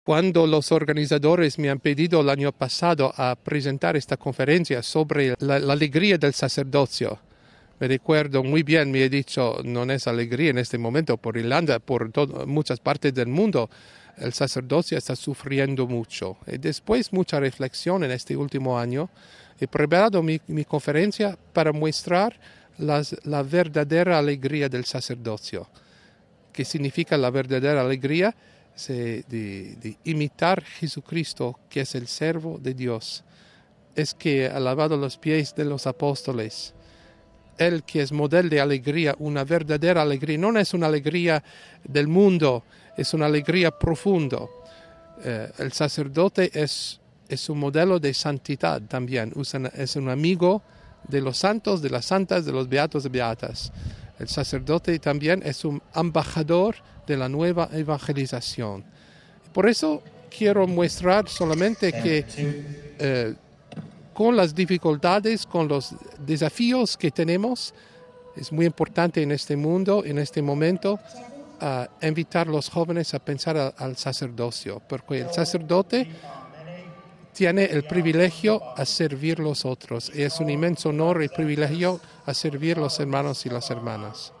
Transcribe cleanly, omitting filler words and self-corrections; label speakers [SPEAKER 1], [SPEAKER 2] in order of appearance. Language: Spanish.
[SPEAKER 1] Cuando los organizadores me han pedido el año pasado a presentar esta conferencia sobre la alegría del sacerdocio, me recuerdo muy bien, me he dicho, no es alegría en este momento por Irlanda, por muchas partes del mundo, el sacerdocio está sufriendo mucho. Y después mucha reflexión en este último año, he preparado mi conferencia para mostrar la verdadera alegría del sacerdocio. ¿Qué significa la verdadera alegría? De imitar Jesucristo, que es el servo de Dios. Es que ha lavado los pies de los apóstoles. Él que es modelo de alegría, una verdadera alegría. No es una alegría del mundo, es una alegría profunda. El sacerdote es un modelo de santidad también. Es un amigo de los santos, de las santas, de los beatos y beatas. El sacerdote también es un embajador de la nueva evangelización. Por eso quiero mostrar solamente que con las dificultades, con los desafíos que tenemos, es muy importante en este mundo, en este momento, invitar a los jóvenes a pensar al sacerdocio, porque el sacerdote tiene el privilegio a servir a los otros. Y es un inmenso honor y privilegio a servir a los hermanos y las hermanas.